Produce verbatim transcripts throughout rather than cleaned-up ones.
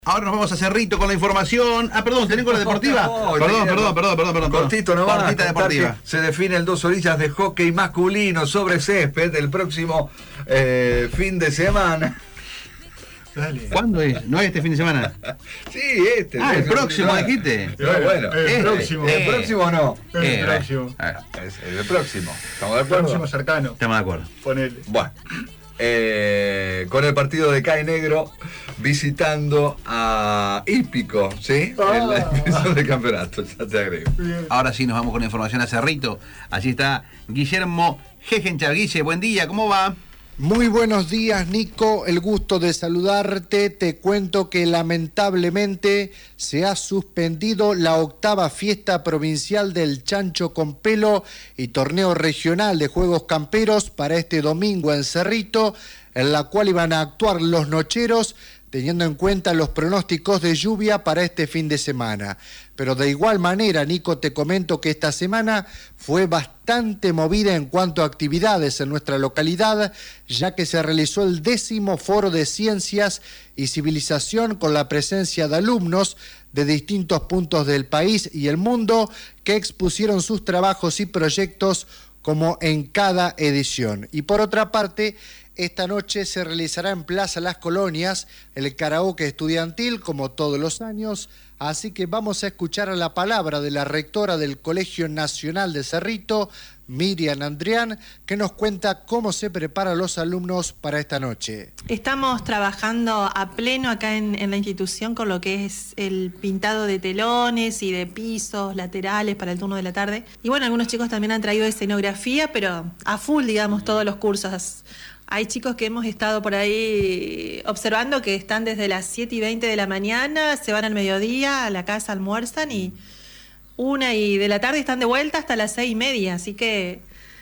Ahora nos vamos a Cerrito con la información. Ah, perdón, ¿tenés con la deportiva? No, perdón, no, perdón, perdón, perdón, perdón. Cortito nomás. Cortita deportiva. Se define el dos orillas de hockey masculino sobre césped el próximo eh, fin de semana. Dale. ¿Cuándo es? ¿No es este fin de semana? Sí, este. Ah, el próximo, dijiste. No, bueno, el este, próximo. El próximo no. El Eh, próximo. ah, Es el próximo. ¿Estamos de El acuerdo? próximo cercano. Estamos de acuerdo. Ponele. Bueno. Eh, con el partido de Cae Negro visitando a Hípico, ¿sí? Ah. En la definición del campeonato, ya te agrego. Bien. Ahora sí nos vamos con la información a Cerrito. Allí está Guillermo Jejenchar. Guille, buen día, ¿cómo va? Muy buenos días, Nico, el gusto de saludarte. Te cuento que lamentablemente se ha suspendido la octava fiesta provincial del Chancho con Pelo y torneo regional de juegos camperos para este domingo en Cerrito, en la cual iban a actuar los nocheros, teniendo en cuenta los pronósticos de lluvia para este fin de semana. Pero de igual manera, Nico, te comento que esta semana fue bastante movida en cuanto a actividades en nuestra localidad, ya que se realizó el décimo Foro de Ciencias y Civilización con la presencia de alumnos de distintos puntos del país y el mundo que expusieron sus trabajos y proyectos como en cada edición. Y por otra parte, esta noche se realizará en Plaza Las Colonias el karaoke estudiantil, como todos los años, así que vamos a escuchar a la palabra de la rectora del Colegio Nacional de Cerrito, Miriam Andrián, que nos cuenta cómo se preparan los alumnos para esta noche. Estamos trabajando a pleno acá en, en la institución con lo que es el pintado de telones y de pisos laterales para el turno de la tarde. Y bueno, algunos chicos también han traído escenografía, pero a full, digamos, todos los cursos. Hay chicos que hemos estado por ahí observando que están desde las siete y veinte de la mañana, se van al mediodía a la casa, almuerzan y una y de la tarde están de vuelta hasta las seis y media. Así que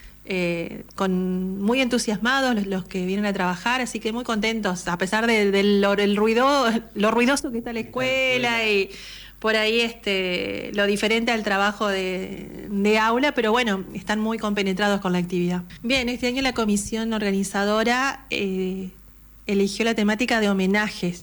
eh, con muy entusiasmados los, los que vienen a trabajar, así que muy contentos, a pesar de, de lo, el ruido, lo ruidoso que está la escuela y por ahí este lo diferente al trabajo de, de aula, pero bueno, están muy compenetrados con la actividad. Bien, este año la comisión organizadora eh, eligió la temática de homenajes.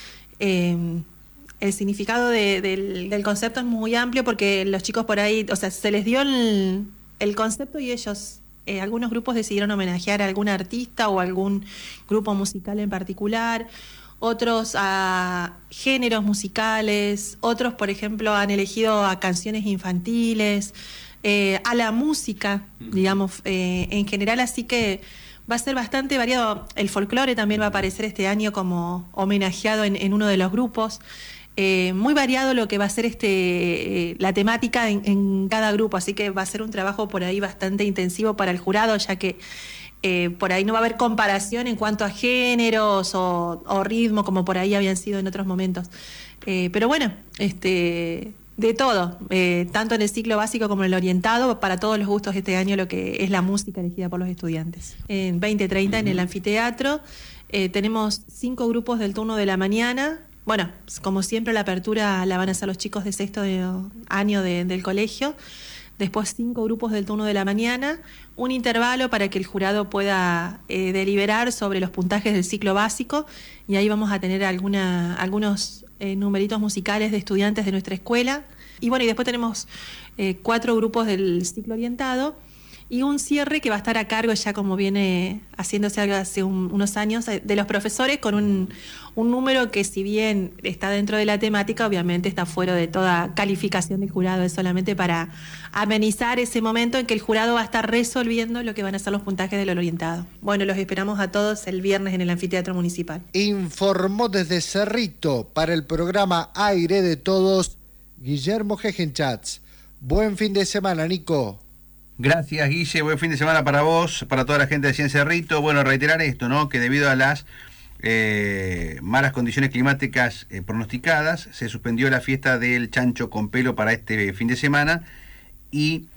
Eh, el significado de, del, del concepto es muy amplio porque los chicos por ahí, o sea, se les dio el, el concepto y ellos, eh, algunos grupos decidieron homenajear a algún artista o algún grupo musical en particular. Otros a géneros musicales, otros, por ejemplo, han elegido a canciones infantiles, eh, a la música, digamos, eh, en general, así que va a ser bastante variado. El folclore también va a aparecer este año como homenajeado en, en uno de los grupos. Eh, muy variado lo que va a ser este eh, la temática en, en cada grupo, así que va a ser un trabajo por ahí bastante intensivo para el jurado, ya que Eh, por ahí no va a haber comparación en cuanto a géneros o, o ritmo como por ahí habían sido en otros momentos. Eh, pero bueno, este, de todo, eh, tanto en el ciclo básico como en el orientado, para todos los gustos este año lo que es la música elegida por los estudiantes. En veinte treinta en el anfiteatro eh, tenemos cinco grupos del turno de la mañana. Bueno, como siempre la apertura la van a hacer los chicos de sexto de, año de, del colegio. Después cinco grupos del turno de la mañana, un intervalo para que el jurado pueda eh, deliberar sobre los puntajes del ciclo básico y ahí vamos a tener alguna, algunos eh, numeritos musicales de estudiantes de nuestra escuela. Y bueno, y después tenemos eh, cuatro grupos del ciclo orientado y un cierre que va a estar a cargo ya como viene haciéndose hace un, unos años de los profesores con un, un número que si bien está dentro de la temática, obviamente está fuera de toda calificación del jurado, es solamente para amenizar ese momento en que el jurado va a estar resolviendo lo que van a ser los puntajes del orientado. Bueno, los esperamos a todos el viernes en el anfiteatro municipal. Informó desde Cerrito para el programa Aire de Todos, Guillermo Jejenchats. Buen fin de semana, Nico. Gracias, Guille, buen fin de semana para vos, para toda la gente de Ciencia Cerrito. Bueno, reiterar esto, ¿no? Que debido a las eh, malas condiciones climáticas eh, pronosticadas, se suspendió la fiesta del Chancho con Pelo para este fin de semana y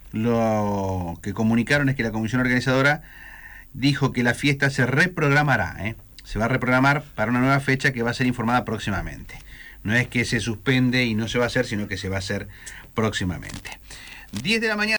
lo que comunicaron es que la comisión organizadora dijo que la fiesta se reprogramará, ¿eh? Se va a reprogramar para una nueva fecha que va a ser informada próximamente. No es que se suspende y no se va a hacer, sino que se va a hacer próximamente. diez de la mañana.